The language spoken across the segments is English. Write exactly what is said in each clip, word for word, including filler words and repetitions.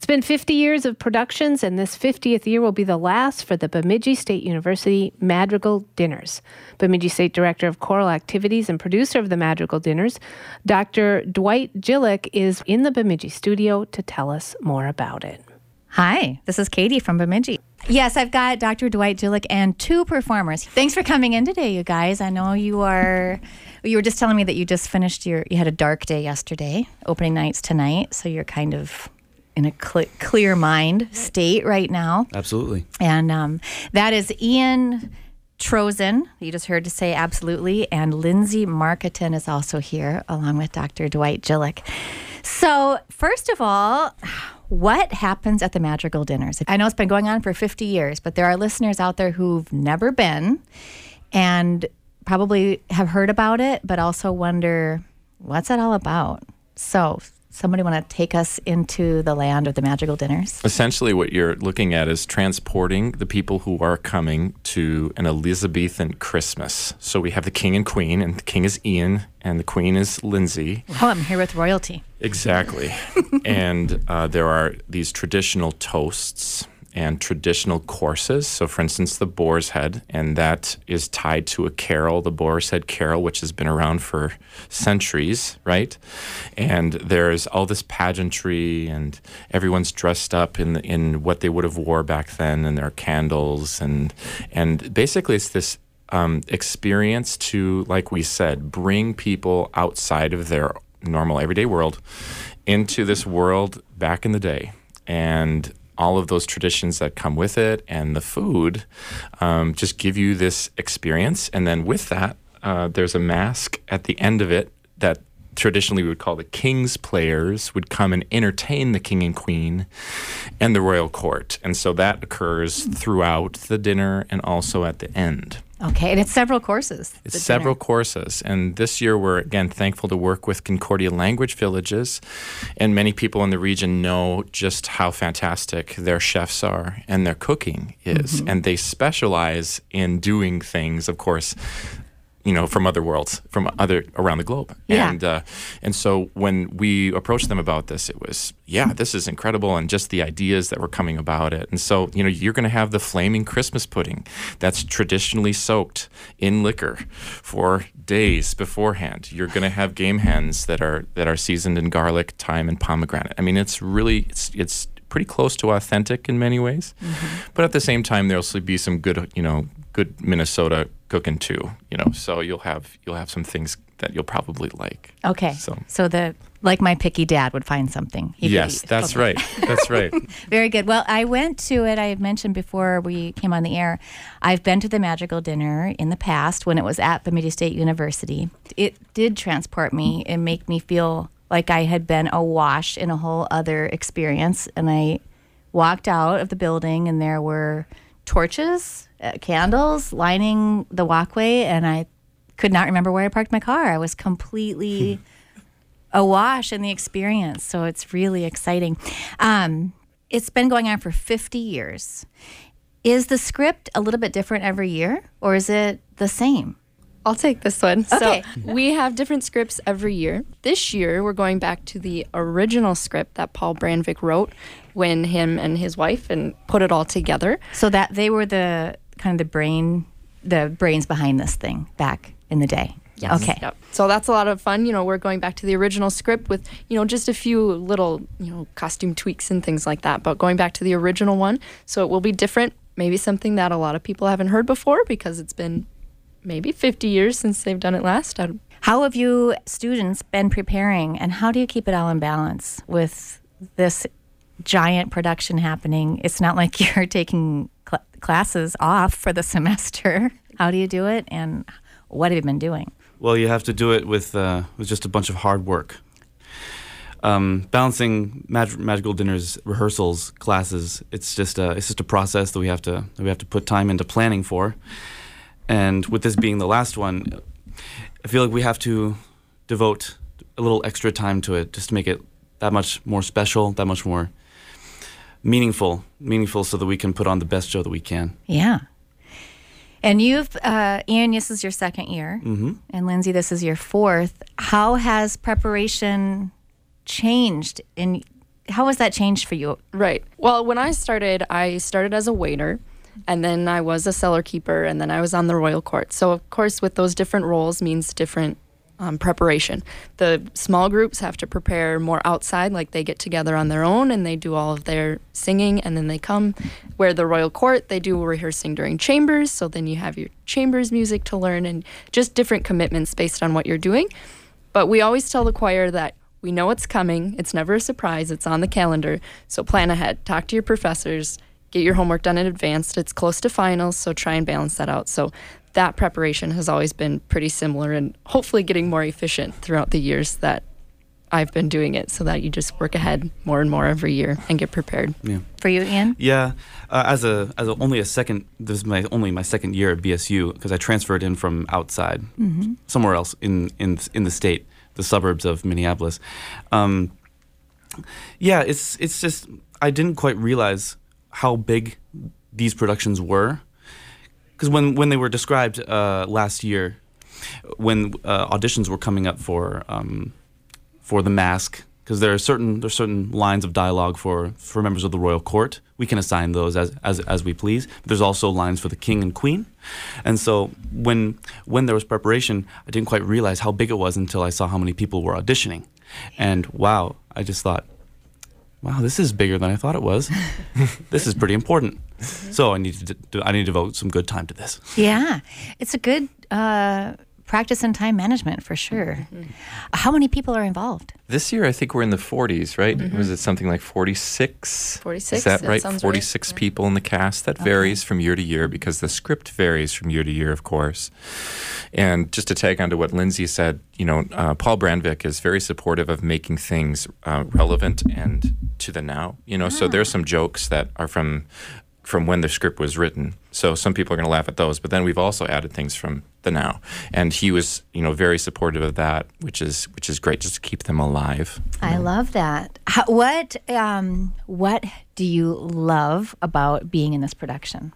been fifty years of productions, and this fiftieth year will be the last for the Bemidji State University Madrigal Dinners. Bemidji State Director of Choral Activities and producer of the Madrigal Dinners, Doctor Dwight Jillick, is in the Bemidji studio to tell us more about it. Hi, this is Katie from Bemidji. Yes, I've got Doctor Dwight Jillick and two performers. Thanks for coming in today, you guys. I know you are, you were just telling me that you just finished your, you had a dark day yesterday, opening nights tonight, so you're kind of in a cl- clear mind state right now. Absolutely. And um, that is Ian Trozen, you just heard to say absolutely, and Lindsay Marketon is also here, along with Doctor Dwight Jillick. So, first of all, what happens at the Madrigal Dinners? I know it's been going on for fifty years, but there are listeners out there who've never been and probably have heard about it, but also wonder, what's it all about? So, somebody want to take us into the land of the Madrigal Dinners? Essentially, what you're looking at is transporting the people who are coming to an Elizabethan Christmas. So we have the king and queen, and the king is Ian, and the queen is Lindsay. Oh, I'm here with royalty. Exactly. And uh, there are these traditional toasts and traditional courses. So, for instance, the Boar's Head, and that is tied to a carol, the Boar's Head Carol, which has been around for centuries, right? And there's all this pageantry, and everyone's dressed up in in what they would have wore back then, and there are candles, and and basically it's this um, experience to, like we said, bring people outside of their normal everyday world into this world back in the day, and all of those traditions that come with it and the food um, just give you this experience. And then with that, uh, there's a mask at the end of it that traditionally we would call the king's players would come and entertain the king and queen and the royal court. And so that occurs throughout the dinner and also at the end. Okay, and it's several courses. It's several courses. And this year we're, again, thankful to work with Concordia Language Villages. And many people in the region know just how fantastic their chefs are and their cooking is. Mm-hmm. And they specialize in doing things, of course, you know, from other worlds, from other around the globe. Yeah. And uh, and so when we approached them about this, it was, yeah, this is incredible, and just the ideas that were coming about it. And so, you know, you're going to have the flaming Christmas pudding that's traditionally soaked in liquor for days beforehand. You're going to have game hens that are that are seasoned in garlic, thyme, and pomegranate. I mean, it's really it's it's pretty close to authentic in many ways, mm-hmm. but at the same time, there'll also be some good, you know, good Minnesota cooking too, you know, so you'll have you'll have some things that you'll probably like. Okay. So, so the like my picky dad would find something. He yes, that's okay. right. That's right. Very good. Well, I went to it. I had mentioned before we came on the air, I've been to the Madrigal Dinner in the past when it was at Bemidji State University. It did transport me and make me feel like I had been awash in a whole other experience. And I walked out of the building, and there were torches, uh, candles lining the walkway, and I could not remember where I parked my car. I was completely awash in the experience, so it's really exciting. Um, it's been going on for fifty years. Is the script a little bit different every year, or is it the same? I'll take this one. Okay. So we have different scripts every year. This year, we're going back to the original script that Paul Brandvik wrote when him and his wife and put it all together. So that they were the kind of the brain, the brains behind this thing back in the day. Yes. Okay. Yep. So that's a lot of fun. You know, we're going back to the original script with, you know, just a few little, you know, costume tweaks and things like that. But going back to the original one, so it will be different. Maybe something that a lot of people haven't heard before because it's been maybe fifty years since they've done it last. I How have you students been preparing, and how do you keep it all in balance with this giant production happening? It's not like you're taking cl- classes off for the semester. How do you do it, and what have you been doing? Well, you have to do it with uh, with just a bunch of hard work. Um, balancing Mag- Madrigal Dinners, rehearsals, classes, it's just a, it's just a process that we have to that we have to put time into planning for. And with this being the last one, I feel like we have to devote a little extra time to it just to make it that much more special, that much more meaningful, meaningful so that we can put on the best show that we can. Yeah. And you've, uh, Ian, this is your second year, mm-hmm. and Lindsay, this is your fourth. How has preparation changed in how has that changed for you? Right. Well, when I started, I started as a waiter, and then I was a cellar keeper, and then I was on the royal court. So, of course, with those different roles means different um, preparation. The small groups have to prepare more outside, like they get together on their own and they do all of their singing, and then they come. Where the royal court, they do rehearsing during chambers, so then you have your chambers music to learn, and just different commitments based on what you're doing. But we always tell the choir that we know it's coming. It's never a surprise. It's on the calendar. So plan ahead. Talk to your professors. Get your homework done in advance. It's close to finals, so try and balance that out. So that preparation has always been pretty similar, and hopefully getting more efficient throughout the years that I've been doing it, so that you just work ahead more and more every year and get prepared. Yeah. For you, Ian? Yeah, uh, as a as a, only a second, this is my only my second year at B S U, because I transferred in from outside, mm-hmm. somewhere else in in in the state, the suburbs of Minneapolis. Um, yeah, it's it's just I didn't quite realize how big these productions were, because when when they were described uh, last year, when uh, auditions were coming up for um, for The Mask. Because there are certain there are certain lines of dialogue for, for members of the royal court. We can assign those as as, as we please. But there's also lines for the king and queen, and so when when there was preparation, I didn't quite realize how big it was until I saw how many people were auditioning, and wow, I just thought, wow, this is bigger than I thought it was. This is pretty important. So I need to do, I need to devote some good time to this. Yeah, it's a good uh, practice in time management for sure. Mm-hmm. How many people are involved? This year, I think we're in the forties, right? Mm-hmm. Was it something like forty-six? forty-six. Is that, that right? sounds forty-six right. people in the cast. That Okay. varies from year to year because the script varies from year to year, of course. And just to tag on to what Lindsay said, you know, uh, Paul Brandvik is very supportive of making things uh, relevant and to the now. You know, ah. so there's some jokes that are from from when the script was written. So some people are going to laugh at those, but then we've also added things from the now. And he was, you know, very supportive of that, which is which is great, just to keep them alive. I love that. How, what um, what do you love about being in this production?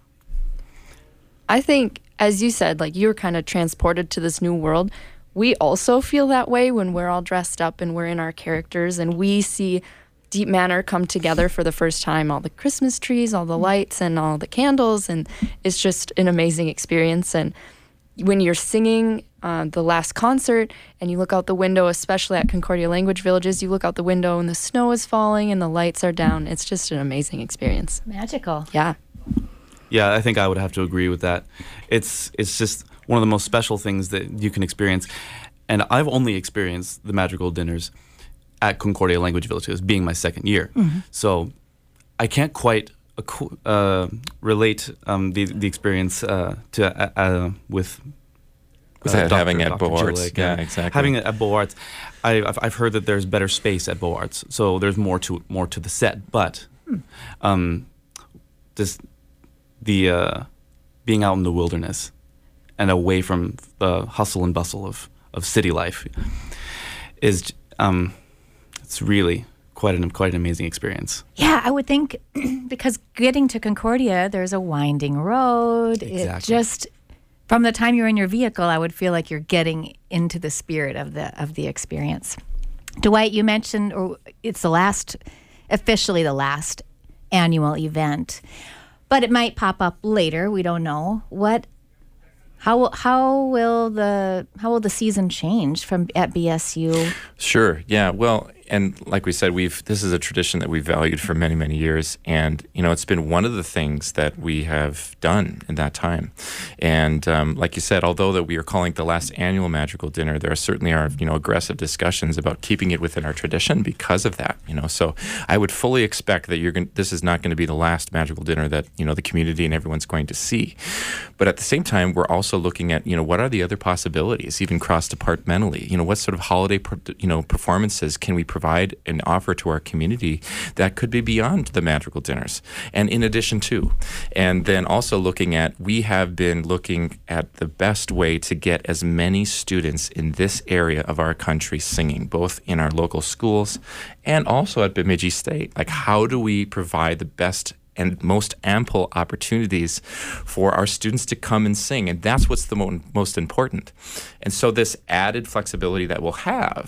I think, as you said, like you were kind of transported to this new world. We also feel that way when we're all dressed up and we're in our characters and we see Deep Manor come together for the first time, all the Christmas trees, all the lights and all the candles, and it's just an amazing experience. And when you're singing uh, the last concert and you look out the window, especially at Concordia Language Villages, you look out the window and the snow is falling and the lights are down. It's just an amazing experience. Magical. Yeah. Yeah, I think I would have to agree with that. It's it's just one of the most special things that you can experience. And I've only experienced the Madrigal dinners at Concordia Language Villages, being my second year. Mm-hmm. So I can't quite uh, relate um, the the experience uh, to uh, uh, with with uh, having Doctor at Beaux Arts. Jillick, Yeah, uh, exactly. Having it at Beaux Arts, I, I've I've heard that there's better space at Beaux Arts, so there's more to more to the set. But um, this the uh, being out in the wilderness and away from the hustle and bustle of, of city life is um, it's really quite an quite an amazing experience. Yeah, I would think because getting to Concordia, there's a winding road. Exactly. It just from the time you're in your vehicle, I would feel like you're getting into the spirit of the of the experience. Dwight, you mentioned, or it's the last, officially the last annual event, but it might pop up later. We don't know what. How how will the how will the season change from at B S U? Sure. Yeah. Well, and like we said, we've this is a tradition that we've valued for many many years, and you know it's been one of the things that we have done in that time. And um, like you said, although that we are calling it the last annual Madrigal dinner, there certainly are you know aggressive discussions about keeping it within our tradition because of that. You know, so I would fully expect that you're going. This is not going to be the last Madrigal dinner that you know the community and everyone's going to see. But at the same time, we're also looking at you know what are the other possibilities, even cross departmentally. You know, what sort of holiday you know performances can we provide and offer to our community that could be beyond the Madrigal dinners, and in addition to, and then also looking at we have been looking at the best way to get as many students in this area of our country singing, both in our local schools and also at Bemidji State. Like, how do we provide the best and most ample opportunities for our students to come and sing? And that's what's the mo- most important. And so this added flexibility that we'll have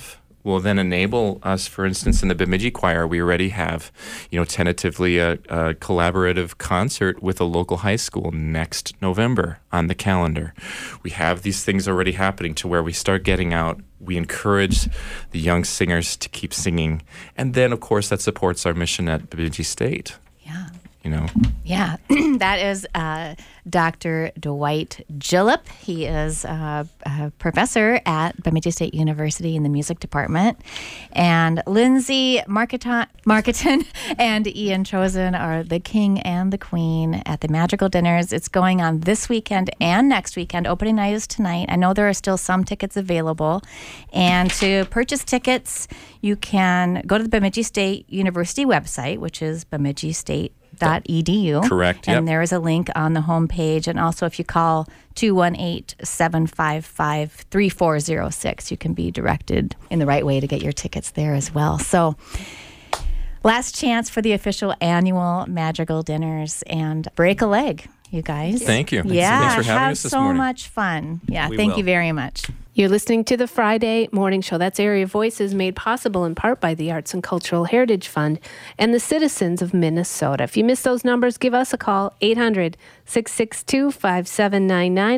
will then enable us, for instance, in the Bemidji Choir, we already have, you know, tentatively a, a collaborative concert with a local high school next November on the calendar. We have these things already happening to where we start getting out. We encourage the young singers to keep singing. And then, of course, that supports our mission at Bemidji State. Yeah. You know? Yeah, that is uh, Doctor Dwight Gillip. He is uh, a professor at Bemidji State University in the music department. And Lindsay Marketon, Marketon and Ian Chosen are the king and the queen at the Madrigal Dinners. It's going on this weekend and next weekend. Opening night is tonight. I know there are still some tickets available. And to purchase tickets, you can go to the Bemidji State University website, which is Bemidji State dot e d u. Correct. And yep. there is a link on the homepage. And also, if you call two one eight, seven five five, three four zero six, you can be directed in the right way to get your tickets there as well. So, last chance for the official annual Madrigal Dinners, and break a leg, you guys. Thank you. Yeah, Thanks for having have us this so morning. much fun. Yeah, We thank will. you very much. You're listening to the Friday Morning Show. That's Area Voices, made possible in part by the Arts and Cultural Heritage Fund and the citizens of Minnesota. If you missed those numbers, give us a call, eight hundred, six six two, five seven nine nine.